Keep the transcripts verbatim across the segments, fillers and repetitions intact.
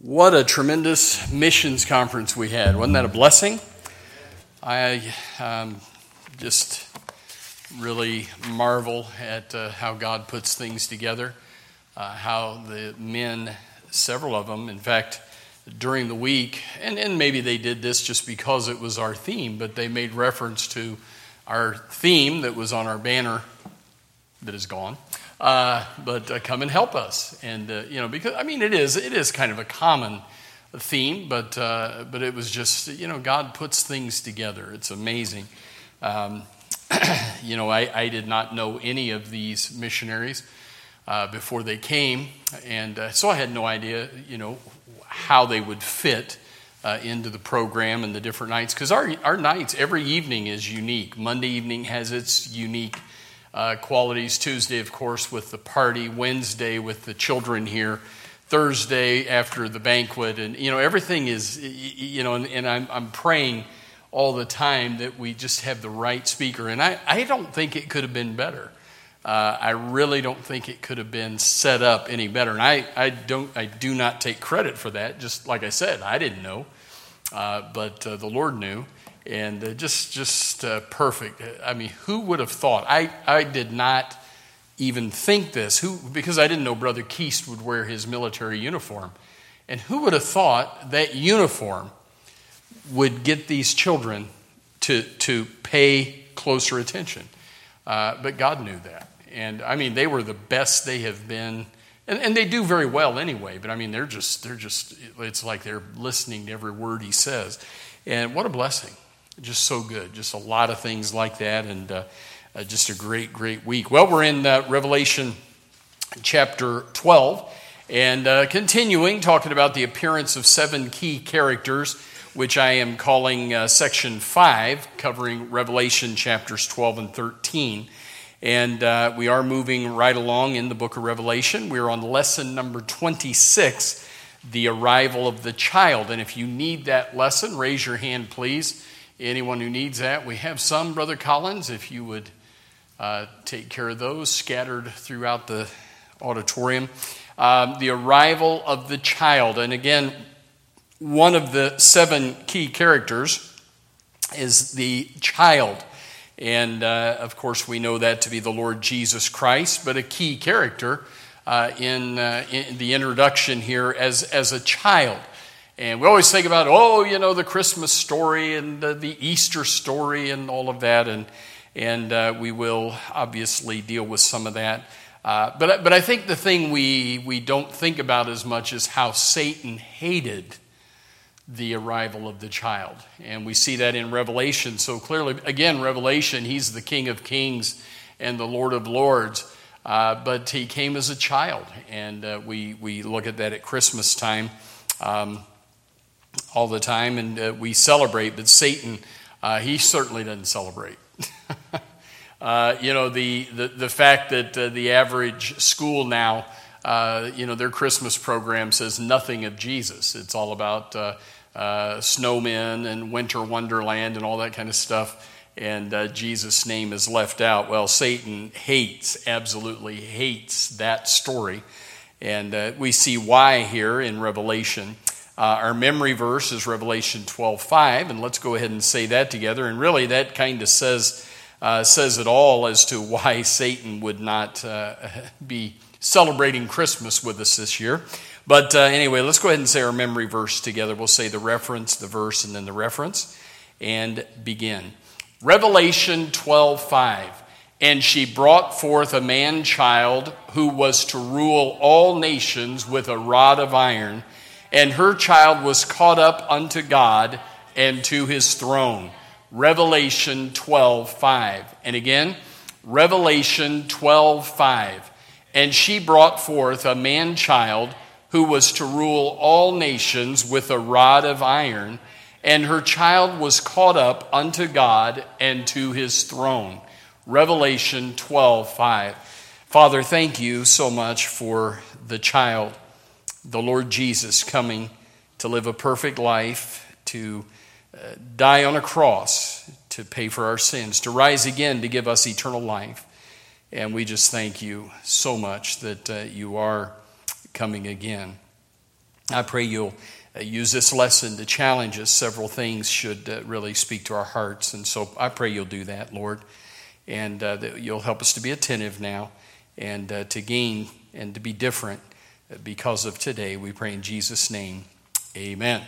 What a tremendous missions conference we had. Wasn't that a blessing? I um, just really marvel at uh, how God puts things together, uh, how the men, several of them, in fact, during the week, and, and maybe they did this just because it was our theme, but they made reference to our theme that was on our banner that is gone. Uh, but uh, come and help us, and uh, you know, because I mean, it is it is kind of a common theme, but uh, but it was just, you know, God puts things together. It's amazing. Um, you know, I, I did not know any of these missionaries uh, before they came, and uh, so I had no idea, you know, how they would fit uh, into the program and the different nights. Because our our nights, every evening is unique. Monday evening has its unique Uh, qualities. Tuesday, of course, with the party. Wednesday with the children here. Thursday after the banquet, and you know, everything is, you know, and, and I'm I'm praying all the time that we just have the right speaker. And I, I don't think it could have been better. Uh, I really don't think it could have been set up any better. And I, I don't I do not take credit for that. Just like I said, I didn't know, uh, but uh, the Lord knew. And uh, just just uh, perfect. I mean, who would have thought? I, I did not even think this. Who because I didn't know Brother Keast would wear his military uniform. And who would have thought that uniform would get these children to, to pay closer attention? Uh, but God knew that. And I mean, they were the best they have been. And, and they do very well anyway. But I mean, they're just, they're just, it's like they're listening to every word he says. And what a blessing. Just so good. Just a lot of things like that, and uh, uh, just a great, great week. Well, we're in uh, Revelation chapter twelve, and uh, continuing, talking about the appearance of seven key characters, which I am calling uh, section five, covering Revelation chapters twelve and thirteen. And uh, we are moving right along in the book of Revelation. We're on lesson number twenty-six, the arrival of the child. And if you need that lesson, raise your hand, please. Anyone who needs that, we have some, Brother Collins, if you would uh, take care of those scattered throughout the auditorium. Um, the arrival of the child. And again, one of the seven key characters is the child. And uh, of course, we know that to be the Lord Jesus Christ, but a key character uh, in, uh, in the introduction here as, as a child. And we always think about, oh, you know, the Christmas story and the, the Easter story and all of that. And and uh, we will obviously deal with some of that. Uh, but, but I think the thing we, we don't think about as much is how Satan hated the arrival of the child. And we see that in Revelation so clearly. Again, Revelation, he's the King of Kings and the Lord of Lords. Uh, but he came as a child. And uh, we, we look at that at Christmas time. Um, all the time, and uh, we celebrate, but Satan, uh, he certainly doesn't celebrate. uh, you know, the, the, the fact that uh, the average school now, uh, you know, their Christmas program says nothing of Jesus. It's all about uh, uh, snowmen and winter wonderland and all that kind of stuff, and uh, Jesus' name is left out. Well, Satan hates, absolutely hates that story, and uh, we see why here in Revelation. Uh, our memory verse is Revelation twelve five, and let's go ahead and say that together. And really, that kind of says uh, says it all as to why Satan would not uh, be celebrating Christmas with us this year. But uh, anyway, let's go ahead and say our memory verse together. We'll say the reference, the verse, and then the reference, and begin. Revelation twelve five. And she brought forth a man-child who was to rule all nations with a rod of iron, and her child was caught up unto God and to his throne. Revelation twelve five. And again, Revelation twelve five. And she brought forth a man-child who was to rule all nations with a rod of iron, and her child was caught up unto God and to his throne. Revelation twelve five. Father, thank you so much for the child, the Lord Jesus, coming to live a perfect life, to uh, die on a cross, to pay for our sins, to rise again to give us eternal life. And we just thank you so much that uh, you are coming again. I pray you'll uh, use this lesson to challenge us. Several things should uh, really speak to our hearts. And so I pray you'll do that, Lord. And uh, that you'll help us to be attentive now and uh, to gain and to be different because of today. We pray in Jesus' name. Amen.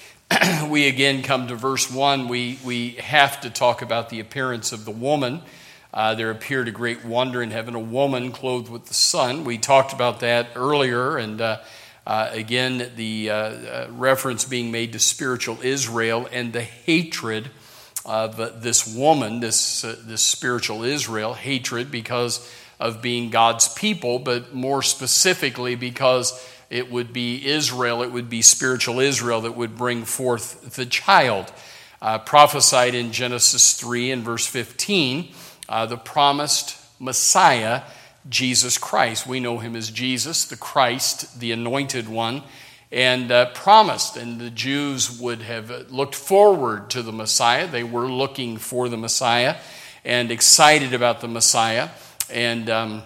We again come to verse one. We, we have to talk about the appearance of the woman. Uh, there appeared a great wonder in heaven, a woman clothed with the sun. We talked about that earlier, and uh, uh, again, the uh, uh, reference being made to spiritual Israel and the hatred of uh, this woman, this, uh, this spiritual Israel, hatred because of being God's people, but more specifically because it would be Israel, it would be spiritual Israel that would bring forth the child. Uh, prophesied in Genesis three and verse fifteen, uh, the promised Messiah, Jesus Christ. We know him as Jesus, the Christ, the anointed one, and uh, promised. And the Jews would have looked forward to the Messiah. They were looking for the Messiah and excited about the Messiah. And um,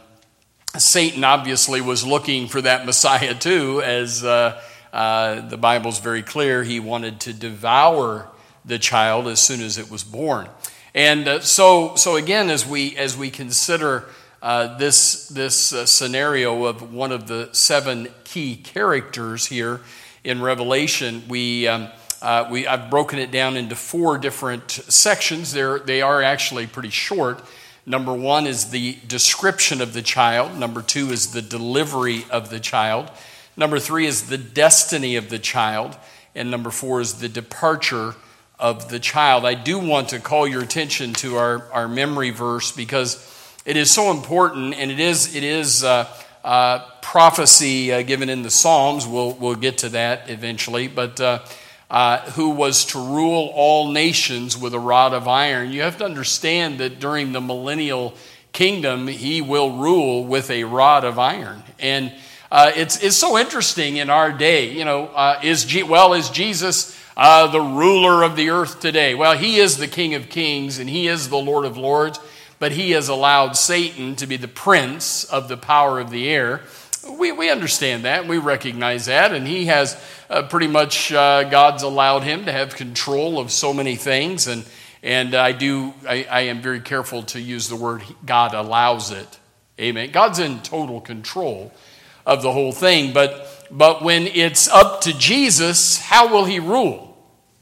Satan obviously was looking for that Messiah too, as uh, uh, the Bible's very clear. He wanted to devour the child as soon as it was born. And uh, so, so again, as we as we consider uh, this this uh, scenario of one of the seven key characters here in Revelation, we um, uh, we I've broken it down into four different sections. They're, they are actually pretty short. Number one is the description of the child. Number two is the delivery of the child. Number three is the destiny of the child. And number four is the departure of the child. I do want to call your attention to our, our memory verse because it is so important, and it is it is uh, uh, prophecy uh, given in the Psalms. We'll, we'll get to that eventually. But uh, Uh, who was to rule all nations with a rod of iron. You have to understand that during the millennial kingdom, he will rule with a rod of iron. And uh, it's it's so interesting in our day. You know, uh, is G- well, is Jesus uh, the ruler of the earth today? Well, he is the King of Kings and he is the Lord of Lords, but he has allowed Satan to be the prince of the power of the air. We we understand that, we recognize that, and he has uh, pretty much, uh, God's allowed him to have control of so many things, and and I do, I, I am very careful to use the word God allows it, amen. God's in total control of the whole thing, but but when it's up to Jesus, how will he rule?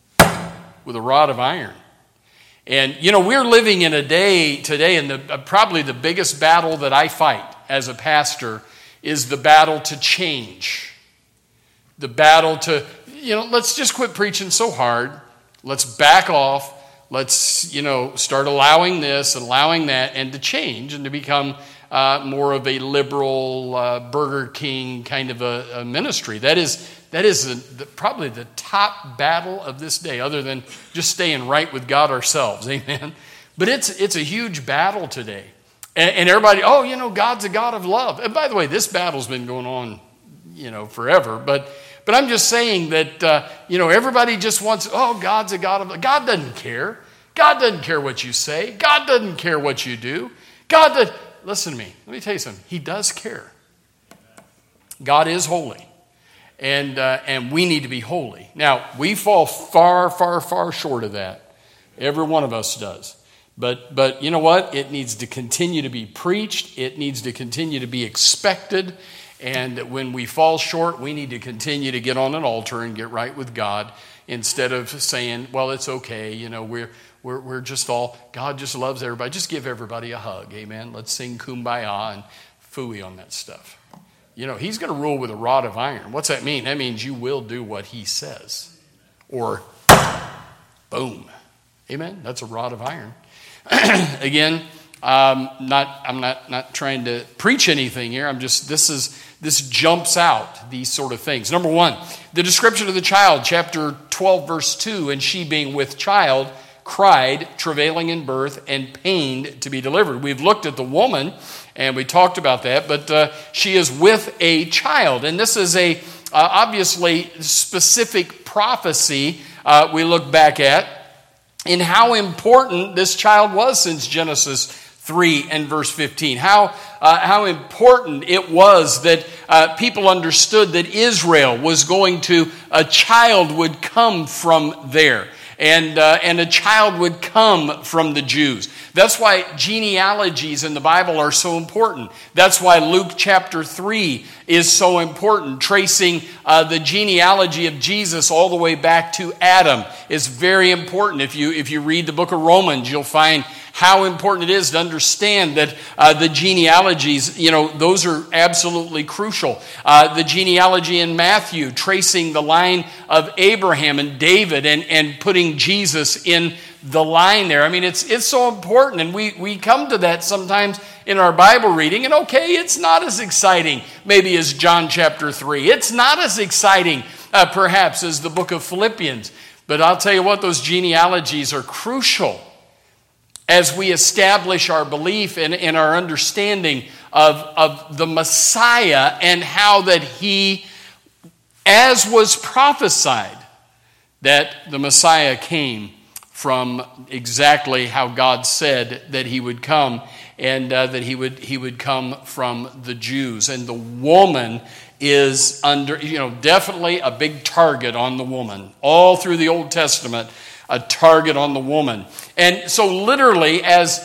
With a rod of iron. And, you know, we're living in a day today, and the, uh, probably the biggest battle that I fight as a pastor is the battle to change. The battle to, you know, let's just quit preaching so hard. Let's back off. Let's, you know, start allowing this, allowing that, and to change and to become uh, more of a liberal uh, Burger King kind of a, a ministry. That is that is the, the, probably the top battle of this day, other than just staying right with God ourselves. Amen. But it's it's a huge battle today. And everybody, oh, you know, God's a God of love. And by the way, this battle's been going on, you know, forever. But but I'm just saying that, uh, you know, everybody just wants, oh, God's a God of love. God doesn't care. God doesn't care what you say. God doesn't care what you do. God does. Listen to me. Let me tell you something. He does care. God is holy. And, uh, and we need to be holy. Now, we fall far, far, far short of that. Every one of us does. But but you know what? It needs to continue to be preached. It needs to continue to be expected. And when we fall short, we need to continue to get on an altar and get right with God instead of saying, well, it's okay. You know, we're we're we're just all, God just loves everybody. Just give everybody a hug. Amen. Let's sing Kumbaya and phooey on that stuff. You know, he's going to rule with a rod of iron. What's that mean? That means you will do what he says. Or boom. Amen. That's a rod of iron. Again, um, not I'm not not trying to preach anything here. I'm just this is this jumps out these sort of things. Number one, the description of the child, chapter twelve, verse two, and she being with child cried, travailing in birth, and pained to be delivered. We've looked at the woman, and we talked about that, but uh, she is with a child, and this is a uh, obviously specific prophecy uh, we look back at. In how important this child was since Genesis three and verse fifteen. How uh, how important it was that uh, people understood that Israel was going to, a child would come from there. And uh, and a child would come from the Jews. That's why genealogies in the Bible are so important. That's why Luke chapter three is so important. Tracing uh, the genealogy of Jesus all the way back to Adam is very important. If you if you read the book of Romans, you'll find how important it is to understand that uh, the genealogies, you know, those are absolutely crucial. Uh, the genealogy in Matthew, tracing the line of Abraham and David and, and putting Jesus in the line there. I mean, it's it's so important, and we, we come to that sometimes in our Bible reading, and okay, it's not as exciting maybe as John chapter three. It's not as exciting uh, perhaps as the book of Philippians. But I'll tell you what, those genealogies are crucial as we establish our belief and, and our understanding of, of the Messiah and how that he, as was prophesied, that the Messiah came from exactly how God said that he would come, and uh, that he would he would come from the Jews. And the woman is under, you know, definitely a big target on the woman. All through the Old Testament, a target on the woman. And so literally, as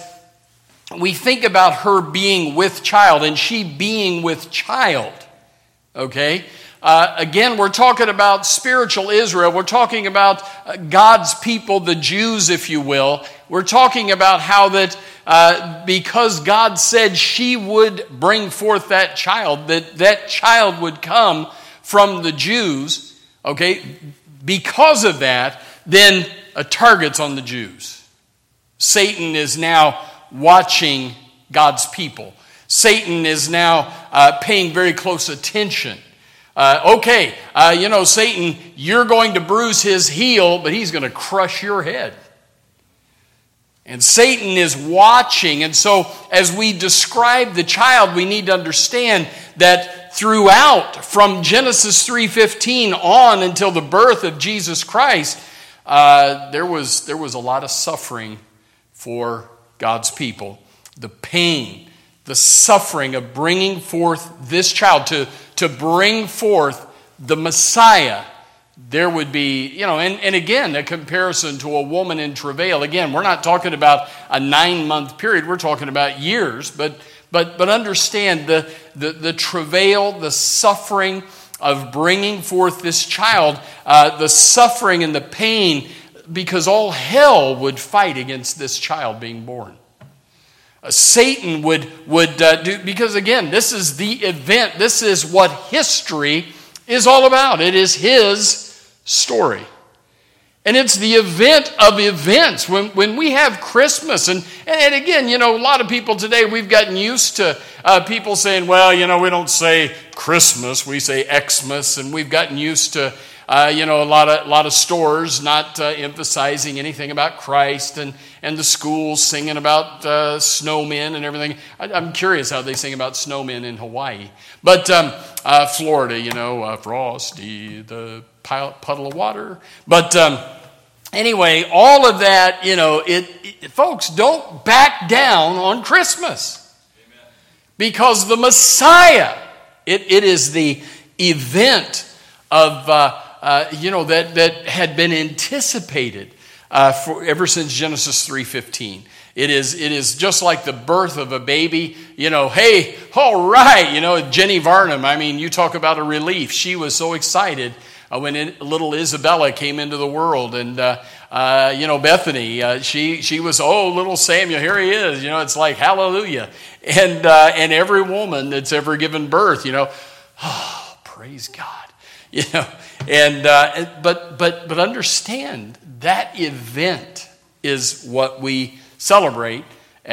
we think about her being with child and she being with child, okay, uh, again, we're talking about spiritual Israel. We're talking about uh, God's people, the Jews, if you will. We're talking about how that uh, because God said she would bring forth that child, that that child would come from the Jews, okay, because of that, then a target's on the Jews. Satan is now watching God's people. Satan is now uh, paying very close attention. Uh, okay, uh, you know, Satan, you're going to bruise his heel, but he's going to crush your head. And Satan is watching. And so as we describe the child, we need to understand that throughout, from Genesis three fifteen on until the birth of Jesus Christ, Uh, there was there was a lot of suffering for God's people. The pain, the suffering of bringing forth this child, to, to bring forth the Messiah. There would be, you know, and, and again, a comparison to a woman in travail. Again, we're not talking about a nine-month period. We're talking about years. But but but understand the the, the travail, the suffering of bringing forth this child, uh, the suffering and the pain, because all hell would fight against this child being born. Uh, Satan would, would uh, do, because again, this is the event, this is what history is all about. It is his story. And it's the event of events. When, when we have Christmas, and, and again, you know, a lot of people today, we've gotten used to uh, people saying, well, you know, we don't say Christmas, we say Xmas, and we've gotten used to, uh, you know, a lot of a lot of stores not uh, emphasizing anything about Christ, and, and the schools singing about uh, snowmen and everything. I, I'm curious how they sing about snowmen in Hawaii. But um, uh, Florida, you know, uh, Frosty, the puddle of water. But um, anyway, all of that, you know, it, it folks, don't back down on Christmas. Amen. Because the Messiah, it, it is the event of, uh, uh, you know, that, that had been anticipated uh, for ever since Genesis three fifteen. It is, it is just like the birth of a baby. You know, hey, all right, you know, Jenny Varnum, I mean, you talk about a relief. She was so excited Uh, when it, little Isabella came into the world, and uh, uh, you know, Bethany, uh, she she was, oh, little Samuel, here he is. You know, it's like hallelujah, and uh, and every woman that's ever given birth, you know, oh, praise God, you know, and uh, but but but understand that event is what we celebrate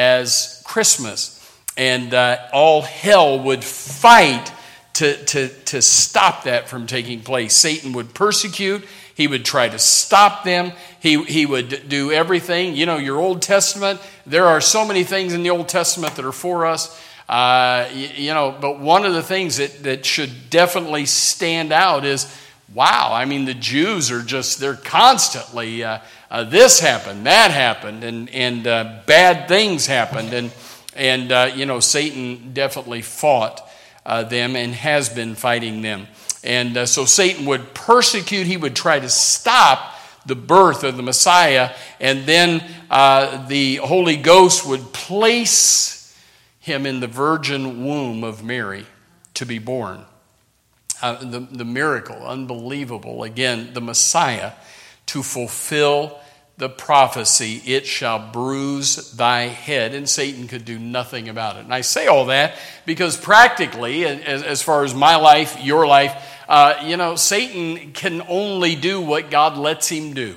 as Christmas, and uh, all hell would fight To, to, to stop that from taking place. Satan would persecute. He would try to stop them. He, he would do everything. You know, your Old Testament, there are so many things in the Old Testament that are for us. Uh, you, you know, but one of the things that, that should definitely stand out is, wow, I mean, the Jews are just, they're constantly, uh, uh, this happened, that happened, and, and uh, bad things happened. And And, uh, you know, Satan definitely fought uh, them and has been fighting them. And uh, so Satan would persecute, he would try to stop the birth of the Messiah, and then uh, the Holy Ghost would place him in the virgin womb of Mary to be born. Uh, the, the miracle, unbelievable. Again, the Messiah to fulfill the prophecy, it shall bruise thy head, and Satan could do nothing about it. And I say all that because practically, as, as far as my life, your life, uh, you know, Satan can only do what God lets him do.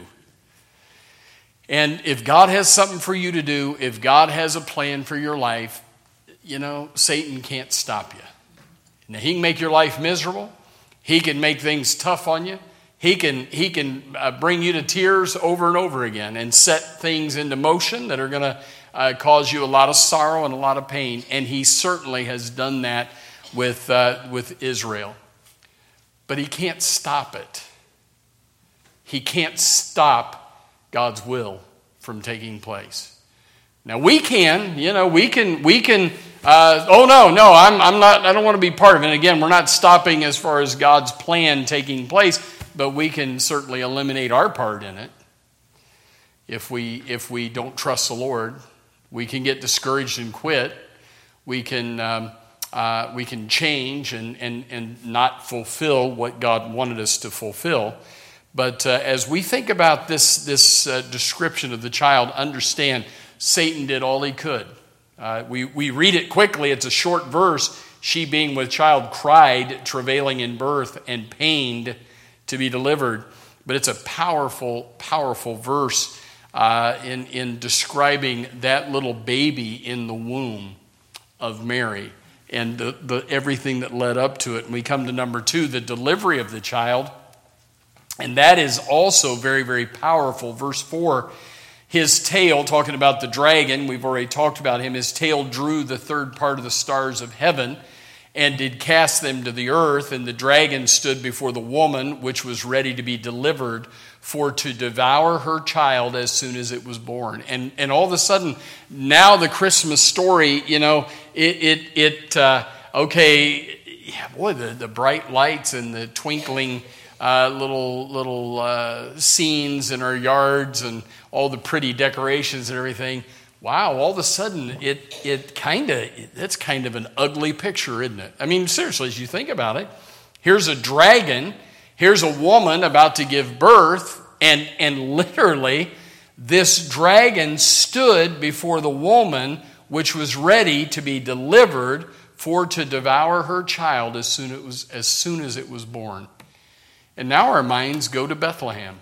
And if God has something for you to do, if God has a plan for your life, you know, Satan can't stop you. Now, he can make your life miserable. He can make things tough on you. He can, he can uh, bring you to tears over and over again and set things into motion that are going to uh, cause you a lot of sorrow and a lot of pain. And he certainly has done that with, uh, with Israel. But he can't stop it. He can't stop God's will from taking place. Now we can, you know, we can, we can, uh, oh no, no, I'm, I'm not, I don't want to be part of it. And again, we're not stopping as far as God's plan taking place, but we can certainly eliminate our part in it. If we, if we don't trust the Lord, we can get discouraged and quit. We can, um, uh, we can change and, and, and not fulfill what God wanted us to fulfill. But uh, as we think about this, this uh, description of the child, understand Satan did all he could. Uh, we, we read it quickly. It's a short verse. She being with child cried, travailing in birth, and pained to be delivered. But it's a powerful, powerful verse uh, in, in describing that little baby in the womb of Mary and the, the, everything that led up to it. And we come to number two, the delivery of the child. And that is also very, very powerful. Verse four, his tail, talking about the dragon, we've already talked about him, his tail drew the third part of the stars of heaven and did cast them to the earth, and the dragon stood before the woman, which was ready to be delivered, for to devour her child as soon as it was born. And and all of a sudden, now the Christmas story, you know, it, it, it uh, okay, yeah, boy, the, the bright lights and the twinkling uh, little, little uh, scenes in our yards and all the pretty decorations and everything. Wow, all of a sudden, it it kind of, that's kind of an ugly picture, isn't it? I mean, seriously, as you think about it, here's a dragon, here's a woman about to give birth, and, and literally, this dragon stood before the woman, which was ready to be delivered for to devour her child as soon, it was, as soon as it was born. And now our minds go to Bethlehem.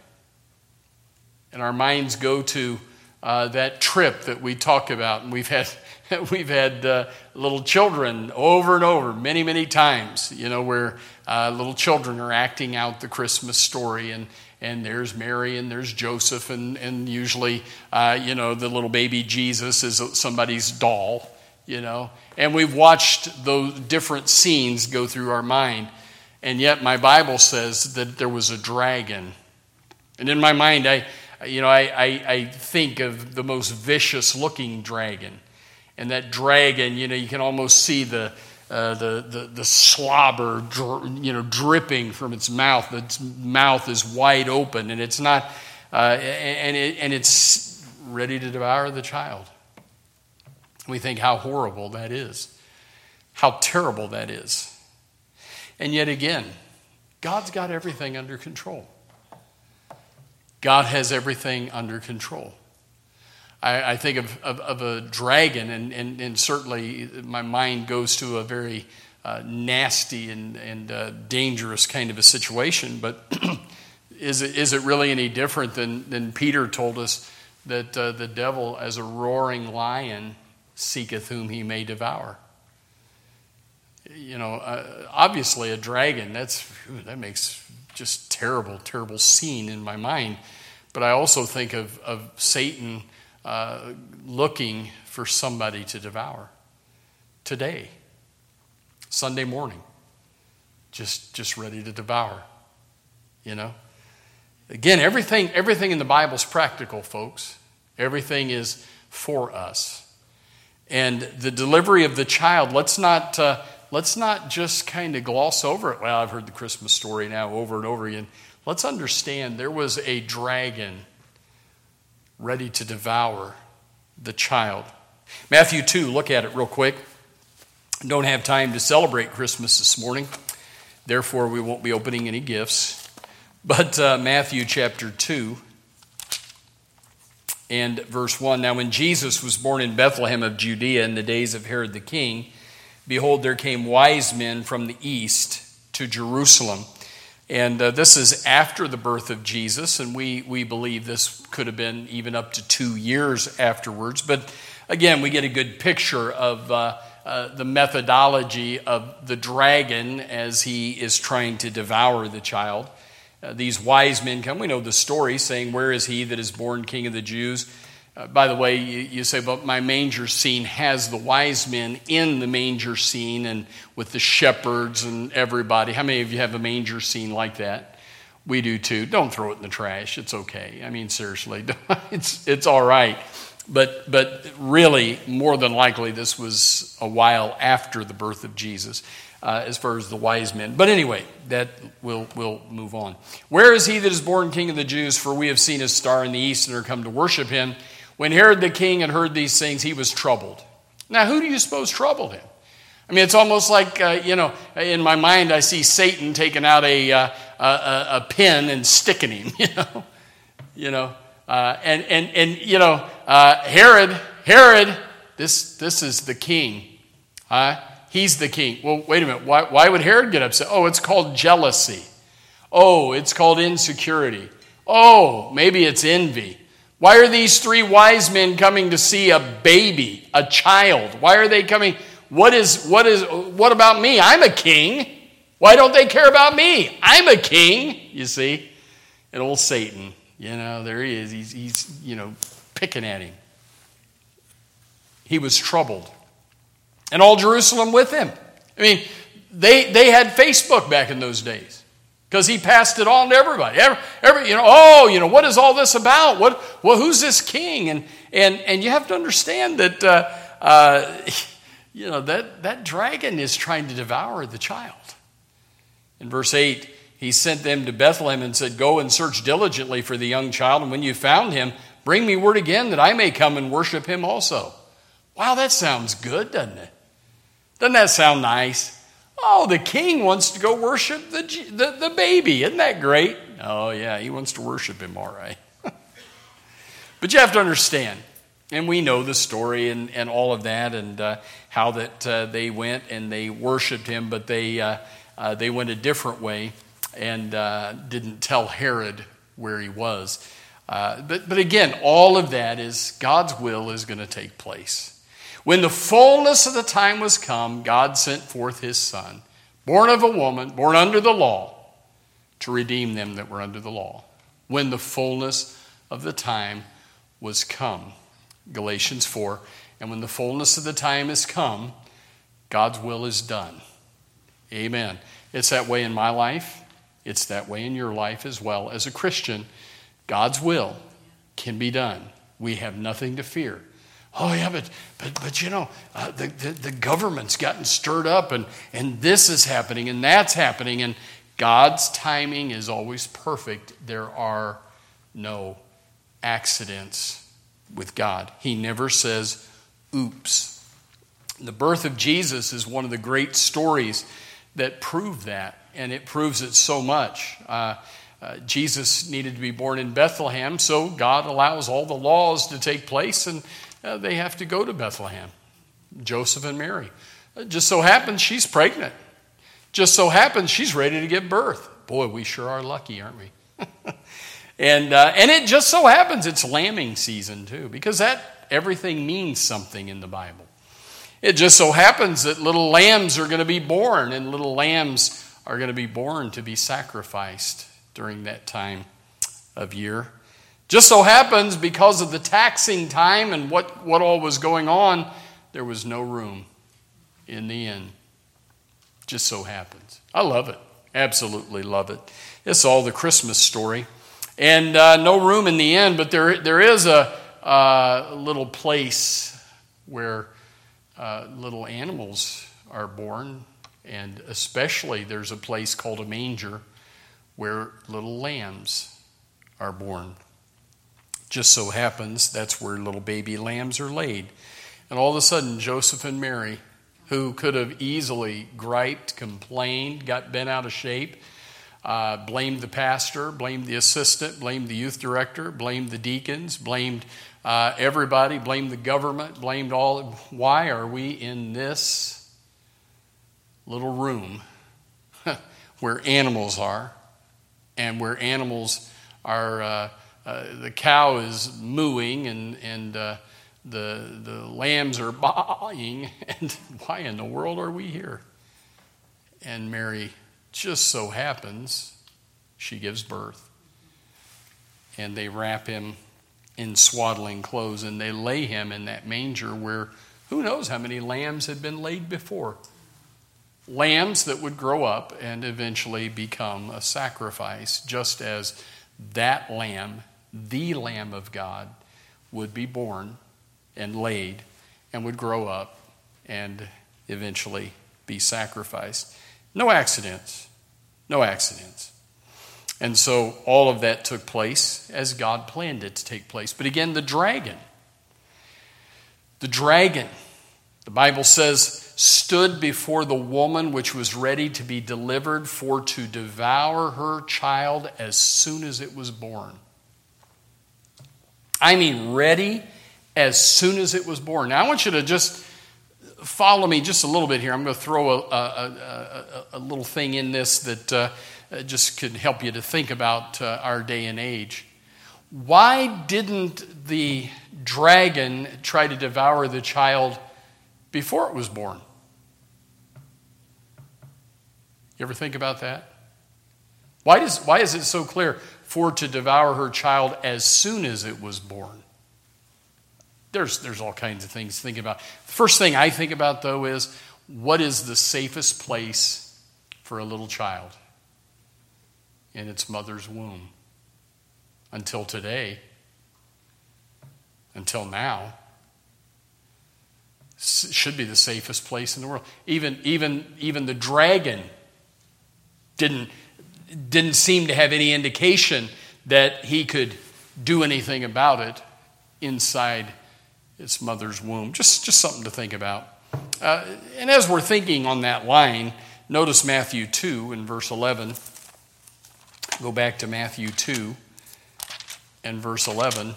And our minds go to uh, that trip that we talk about. And we've had we've had uh, little children over and over, many, many times, you know, where uh, little children are acting out the Christmas story. And, and there's Mary and there's Joseph. And, and usually, uh, you know, the little baby Jesus is somebody's doll, you know. And we've watched those different scenes go through our mind. And yet my Bible says that there was a dragon. And in my mind, I... You know, I, I, I think of the most vicious looking dragon. And that dragon, you know, you can almost see the uh, the, the the slobber, dr- you know, dripping from its mouth. Its mouth is wide open, and it's not, uh, and it, and it's ready to devour the child. We think how horrible that is, how terrible that is. And yet again, God's got everything under control. God has everything under control. I, I think of, of, of a dragon, and, and, and certainly my mind goes to a very uh, nasty and, and uh, dangerous kind of a situation. But is it, is it really any different than, than Peter told us that uh, the devil, as a roaring lion, seeketh whom he may devour? You know, uh, obviously a dragon, that's whew, that makes just terrible, terrible scene in my mind. But I also think of, of Satan uh, looking for somebody to devour. Today, Sunday morning, just just ready to devour. You know? Again, everything, everything in the Bible is practical, folks. Everything is for us. And the delivery of the child, let's not uh, let's not just kind of gloss over it. Well, I've heard the Christmas story now over and over again. Let's understand there was a dragon ready to devour the child. Matthew two, look at it real quick. Don't have time to celebrate Christmas this morning. Therefore, we won't be opening any gifts. But uh, Matthew chapter two and verse one. Now when Jesus was born in Bethlehem of Judea in the days of Herod the king, behold, there came wise men from the east to Jerusalem. And uh, this is after the birth of Jesus, and we, we believe this could have been even up to two years afterwards. But again, we get a good picture of uh, uh, the methodology of the dragon as he is trying to devour the child. Uh, these wise men come. We know the story saying, where is he that is born King of the Jews? Uh, by the way, you, you say, but my manger scene has the wise men in the manger scene and with the shepherds and everybody. How many of you have a manger scene like that? We do too. Don't throw it in the trash. It's okay. I mean, seriously, it's it's all right. But but really, more than likely, this was a while after the birth of Jesus, uh, as far as the wise men. But anyway, that we'll we'll move on. Where is he that is born King of the Jews? For we have seen his star in the east and are come to worship him. When Herod the king had heard these things, he was troubled. Now, who do you suppose troubled him? I mean, it's almost like, uh, you know, in my mind, I see Satan taking out a uh, a, a pen and sticking him, you know. You know, uh, and, and, and, you know, uh, Herod, Herod, this this is the king. Uh, he's the king. Well, wait a minute. Why, why would Herod get upset? Oh, it's called jealousy. Oh, it's called insecurity. Oh, maybe it's envy. Why are these three wise men coming to see a baby, a child? Why are they coming? What is, what is, what about me? I'm a king. Why don't they care about me? I'm a king, you see. And old Satan, you know, there he is. He's, he's, you know, picking at him. He was troubled. And all Jerusalem with him. I mean, they, they had Facebook back in those days. Because he passed it on to everybody. Every, every, you know, oh, you know, what is all this about? What, well, who's this king? And and and you have to understand that, uh, uh, you know, that that dragon is trying to devour the child. In verse eight, he sent them to Bethlehem and said, "Go and search diligently for the young child, and when you found him, bring me word again that I may come and worship him also." Wow, that sounds good, doesn't it? Doesn't that sound nice? Oh, the king wants to go worship the, the, the baby. Isn't that great? Oh, yeah, he wants to worship him, all right. But you have to understand, and we know the story and, and all of that, and uh, how that uh, they went and they worshiped him, but they, uh, uh, they went a different way and uh, didn't tell Herod where he was. Uh, but, but again, all of that is God's will is going to take place. When the fullness of the time was come, God sent forth his Son, born of a woman, born under the law, to redeem them that were under the law. When the fullness of the time was come. Galatians four. And when the fullness of the time is come, God's will is done. Amen. It's that way in my life. It's that way in your life as well. As a Christian, God's will can be done. We have nothing to fear. Oh, yeah, but but but you know, uh, the, the, the government's gotten stirred up, and, and this is happening, and that's happening, and God's timing is always perfect. There are no accidents with God. He never says, oops. The birth of Jesus is one of the great stories that prove that, and it proves it so much. Uh, uh, Jesus needed to be born in Bethlehem, so God allows all the laws to take place, and Uh, they have to go to Bethlehem. Joseph and Mary. It just so happens she's pregnant. Just so happens she's ready to give birth. Boy, we sure are lucky, aren't we? and uh, and it just so happens it's lambing season too, because that everything means something in the Bible. It just so happens that little lambs are going to be born, and little lambs are going to be born to be sacrificed during that time of year. Just so happens, because of the taxing time and what, what all was going on, there was no room in the inn. Just so happens. I love it. Absolutely love it. It's all the Christmas story. And uh, no room in the inn, but there there is a, uh, little place where uh, little animals are born, and especially there's a place called a manger where little lambs are born. Just so happens that's where little baby lambs are laid. And all of a sudden, Joseph and Mary, who could have easily griped, complained, got bent out of shape, uh, blamed the pastor, blamed the assistant, blamed the youth director, blamed the deacons, blamed uh, everybody, blamed the government, blamed all. Why are we in this little room where animals are, and where animals are, uh, uh, the cow is mooing, and, and uh, the, the lambs are baaing, and why in the world are we here? And Mary, just so happens, she gives birth. And they wrap him in swaddling clothes, and they lay him in that manger where who knows how many lambs had been laid before. Lambs that would grow up and eventually become a sacrifice, just as that lamb, the Lamb of God, would be born and laid and would grow up and eventually be sacrificed. No accidents. No accidents. And so all of that took place as God planned it to take place. But again, the dragon. The dragon, the Bible says, stood before the woman which was ready to be delivered for to devour her child as soon as it was born. I mean, ready as soon as it was born. Now, I want you to just follow me just a little bit here. I'm going to throw a, a, a, a little thing in this that uh, just could help you to think about uh, our day and age. Why didn't the dragon try to devour the child before it was born? You ever think about that? Why does why is it so clear for to devour her child as soon as it was born? There's there's all kinds of things to think about. The first thing I think about, though, is what is the safest place for a little child? In its mother's womb. Until today, until now, should be the safest place in the world. Even even even the dragon didn't didn't seem to have any indication that he could do anything about it inside its mother's womb. Just just something to think about. Uh, and as we're thinking on that line, notice Matthew two in verse eleven. Go back to Matthew two and verse eleven.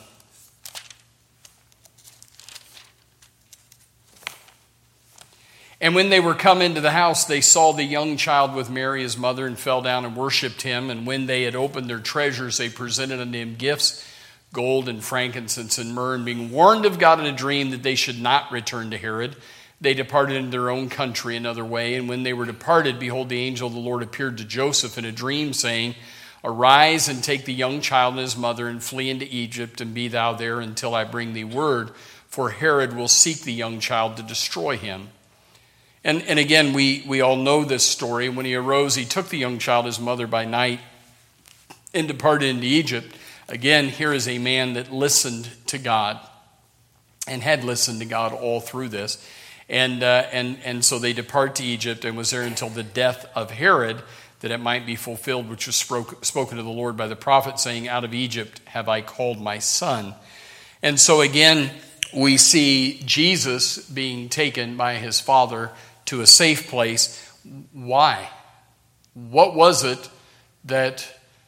And when they were come into the house, they saw the young child with Mary his mother, and fell down and worshipped him. And when they had opened their treasures, they presented unto him gifts, gold and frankincense and myrrh. And being warned of God in a dream that they should not return to Herod, they departed into their own country another way. And when they were departed, behold, the angel of the Lord appeared to Joseph in a dream, saying, Arise and take the young child and his mother, and flee into Egypt, and be thou there until I bring thee word, for Herod will seek the young child to destroy him. And, and again, we, we all know this story. When he arose, he took the young child, his mother, by night, and departed into Egypt. Again, here is a man that listened to God, and had listened to God all through this. And, uh, and, and so they depart to Egypt, and was there until the death of Herod, that it might be fulfilled, which was spoke, spoken to the Lord by the prophet, saying, Out of Egypt have I called my son. And so again, we see Jesus being taken by his father to a safe place. Why? What was it that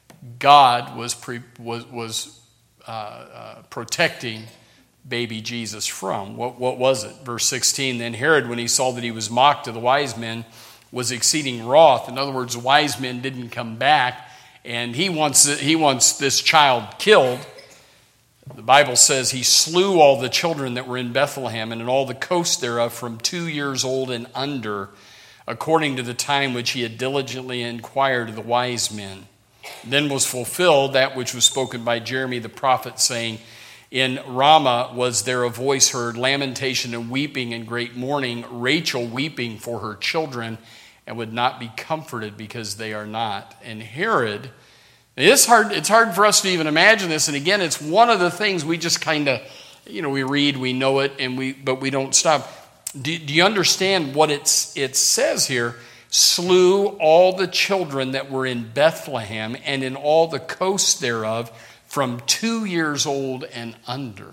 God was pre, was, was uh, uh, protecting baby Jesus from? What, what was it? Verse sixteen, Then Herod, when he saw that he was mocked of the wise men, was exceeding wroth. In other words, the wise men didn't come back, and he wants he wants this child killed. The Bible says he slew all the children that were in Bethlehem and in all the coast thereof from two years old and under, according to the time which he had diligently inquired of the wise men. Then was fulfilled that which was spoken by Jeremy the prophet, saying, In Ramah was there a voice heard, lamentation and weeping and great mourning, Rachel weeping for her children, and would not be comforted because they are not. And Herod, it's hard, it's hard for us to even imagine this. And again, it's one of the things we just kind of, you know, we read, we know it, and we but we don't stop. Do, do you understand what it's, it says here? Slew all the children that were in Bethlehem and in all the coasts thereof from two years old and under.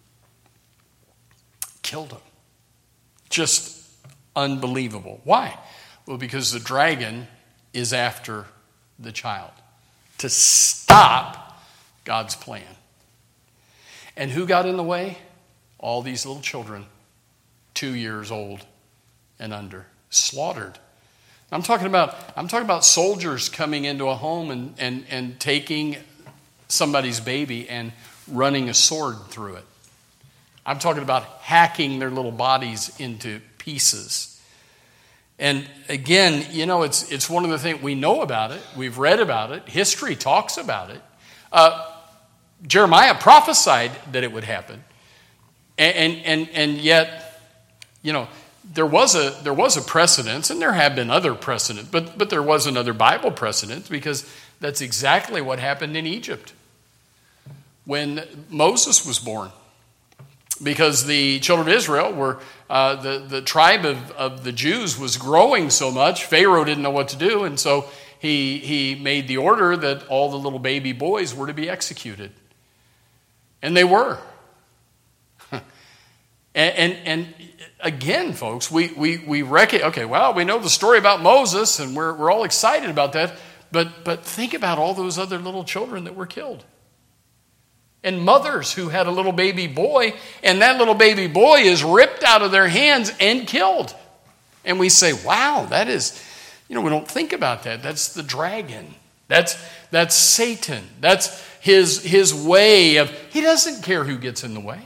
Killed them. Just unbelievable. Why? Well, because the dragon is after the child to stop God's plan. And who got in the way? All these little children, two years old and under, slaughtered. I'm talking about, I'm talking about soldiers coming into a home and, and, and taking somebody's baby and running a sword through it. I'm talking about hacking their little bodies into pieces. And again, you know, it's it's one of the things, we know about it. We've read about it. History talks about it. Uh, Jeremiah prophesied that it would happen. And, and, and, and yet, you know, there was a there was a precedence, and there have been other precedents, but, but there was another Bible precedent, because that's exactly what happened in Egypt when Moses was born. Because the children of Israel were, uh, the, the tribe of, of the Jews was growing so much, Pharaoh didn't know what to do, and so he, he made the order that all the little baby boys were to be executed. And they were. and, and, and again, folks, we, we, we reckon, okay, well, we know the story about Moses, and we're, we're all excited about that, but, but think about all those other little children that were killed. And mothers who had a little baby boy, and that little baby boy is ripped out of their hands and killed. And we say, wow, that is, you know, we don't think about that. That's the dragon. That's that's Satan. That's his, his way of, he doesn't care who gets in the way.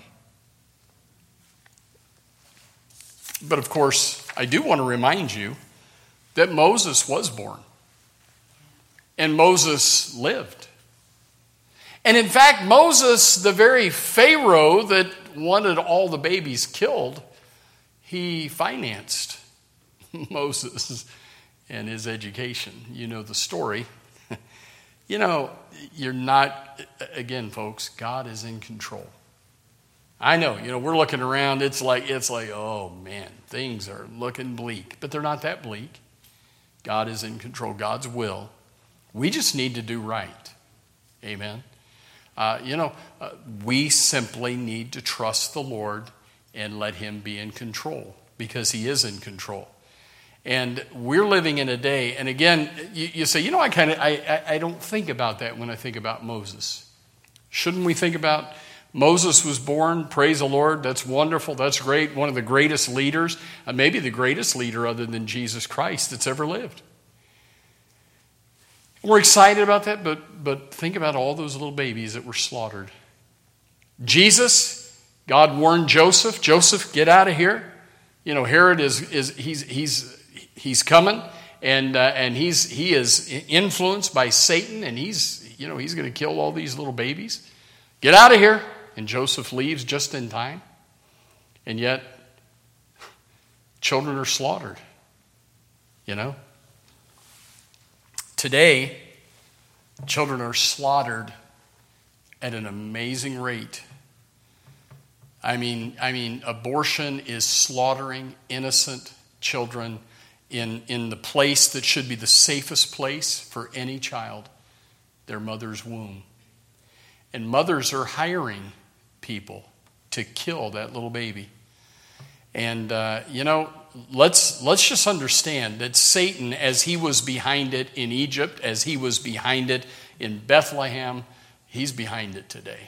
But of course, I do want to remind you that Moses was born. And Moses lived. And in fact, Moses, the very Pharaoh that wanted all the babies killed, he financed Moses and his education. You know the story. You know, you're not, again, folks, God is in control. I know, you know, we're looking around, it's like, it's like, oh man, things are looking bleak. But they're not that bleak. God is in control, God's will. We just need to do right. Amen. Uh, you know, uh, we simply need to trust the Lord and let him be in control, because he is in control. And we're living in a day, and again, you, you say, you know, I kind of, I, I, I don't think about that when I think about Moses. Shouldn't we think about Moses was born, praise the Lord, that's wonderful, that's great, one of the greatest leaders, uh, maybe the greatest leader other than Jesus Christ that's ever lived. We're excited about that, but, but think about all those little babies that were slaughtered. Jesus, God warned Joseph, Joseph, get out of here. You know, Herod is, is he's, he's, he's coming, and, uh, and he's, he is influenced by Satan, and he's, you know, he's going to kill all these little babies. Get out of here. And Joseph leaves just in time. And yet, children are slaughtered. You know? Today, children are slaughtered at an amazing rate. I mean, I mean, abortion is slaughtering innocent children in, in the place that should be the safest place for any child, their mother's womb. And mothers are hiring people to kill that little baby. And, uh, you know, let's let's just understand that Satan, as he was behind it in Egypt, as he was behind it in Bethlehem, he's behind it today.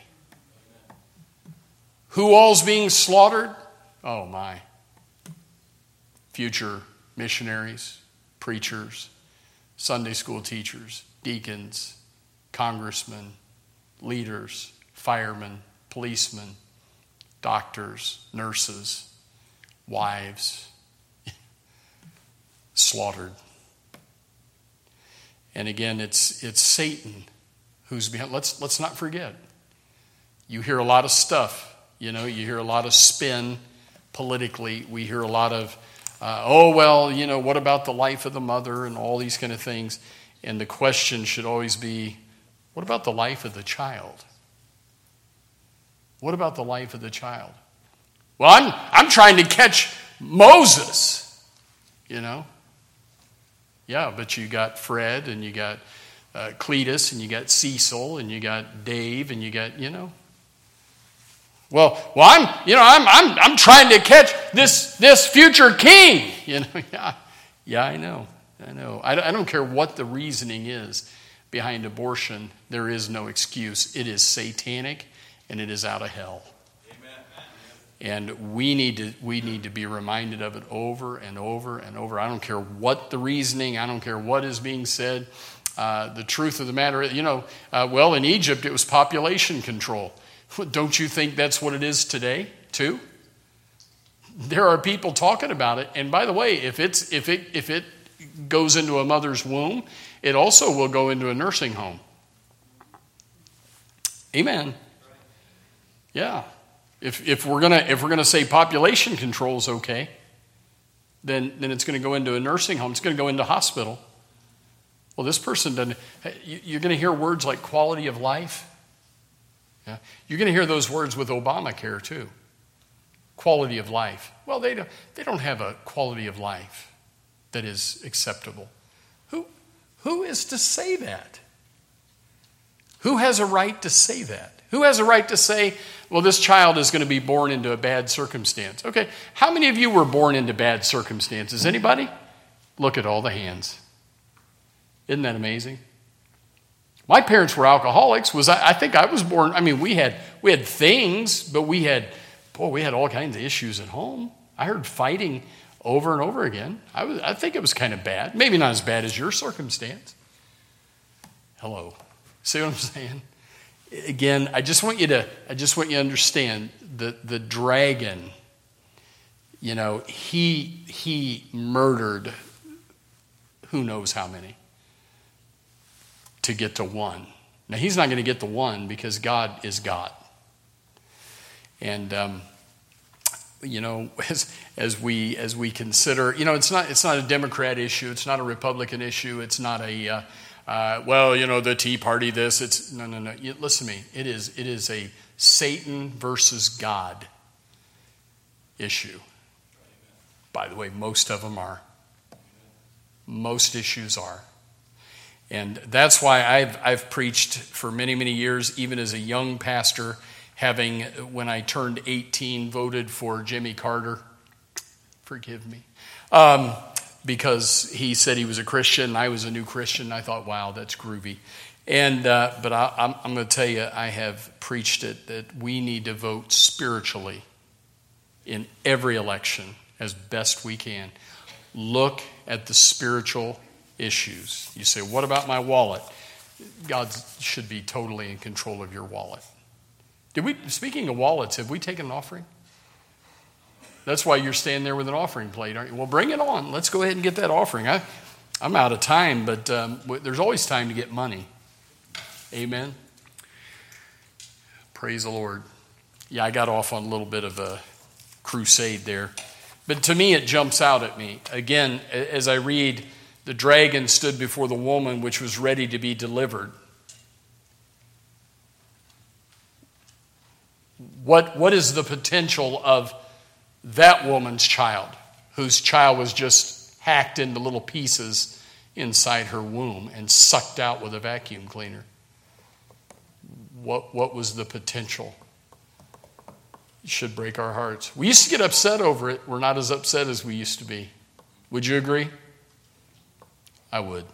Who all's being slaughtered? Oh, my. Future missionaries, preachers, Sunday school teachers, deacons, congressmen, leaders, firemen, policemen, doctors, nurses, wives, slaughtered. And again, it's it's Satan who's behind. Let's let's not forget. You hear a lot of stuff. You know, you hear a lot of spin politically. We hear a lot of, uh, oh well, you know, what about the life of the mother and all these kind of things? And the question should always be, what about the life of the child? What about the life of the child? Well, I'm, I'm trying to catch Moses, you know. Yeah, but you got Fred, and you got uh, Cletus, and you got Cecil, and you got Dave, and you got, you know. Well, well, I'm, you know, I'm, I'm, I'm trying to catch this, this future king. You know, yeah, yeah, I know, I know. I, I don't care what the reasoning is behind abortion. There is no excuse. It is satanic, and it is out of hell. And we need to we need to be reminded of it over and over and over. I don't care what the reasoning. I don't care what is being said. Uh, the truth of the matter is, you know, uh, well, in Egypt it was population control. Don't you think that's what it is today too? There are people talking about it. And by the way, if it's if it if it goes into a mother's womb, it also will go into a nursing home. Amen. Yeah. If if we're gonna if we're gonna say population control is okay, then then it's going to go into a nursing home. It's going to go into a hospital. Well, this person doesn't. You're going to hear words like quality of life. Yeah, you're going to hear those words with Obamacare too. Quality of life. Well, they don't they don't have a quality of life that is acceptable. Who who is to say that? Who has a right to say that? Who has a right to say, well, this child is going to be born into a bad circumstance? Okay, how many of you were born into bad circumstances? Anybody? Look at all the hands. Isn't that amazing? My parents were alcoholics. Was I, I think I was born, I mean, we had we had things, but we had, boy, we had all kinds of issues at home. I heard fighting over and over again. I, was, I think it was kind of bad. Maybe not as bad as your circumstance. Hello. See what I'm saying? Again, I just want you to I just want you to understand the the dragon, you know, he he murdered who knows how many to get to one. Now he's not going to get the one because God is God. And um, you know, as as we as we consider, you know, it's not it's not a Democrat issue, it's not a Republican issue, it's not a uh, Uh, well, you know, the Tea Party, this, it's, no, no, no. You, listen to me. It is, it is a Satan versus God issue. By the way, most of them are. Most issues are. And that's why I've, I've preached for many, many years, even as a young pastor, having, when I turned eighteen, voted for Jimmy Carter. Forgive me. Um, because he said he was a Christian, I was a new Christian. I thought, wow, that's groovy. And uh, but I, I'm, I'm going to tell you, I have preached it, that we need to vote spiritually in every election as best we can. Look at the spiritual issues. You say, what about my wallet? God should be totally in control of your wallet. Did we? Speaking of wallets, have we taken an offering? That's why you're standing there with an offering plate, aren't you? Well, bring it on. Let's go ahead and get that offering. I, I'm out of time, but um, there's always time to get money. Amen? Praise the Lord. Yeah, I got off on a little bit of a crusade there. But to me, it jumps out at me. Again, as I read, the dragon stood before the woman which was ready to be delivered. What, what is the potential of that woman's child, whose child was just hacked into little pieces inside her womb and sucked out with a vacuum cleaner? What, what was the potential? It should break our hearts. We used to get upset over it. We're not as upset as we used to be. Would you agree? I would.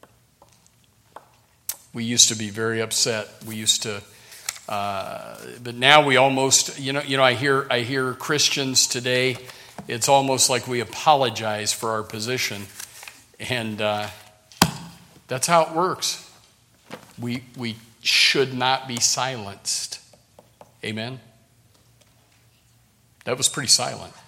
We used to be very upset. We used to Uh, but now we almost, you know, you know, I hear, I hear Christians today. It's almost like we apologize for our position, and uh, that's how it works. We we should not be silenced. Amen. That was pretty silent.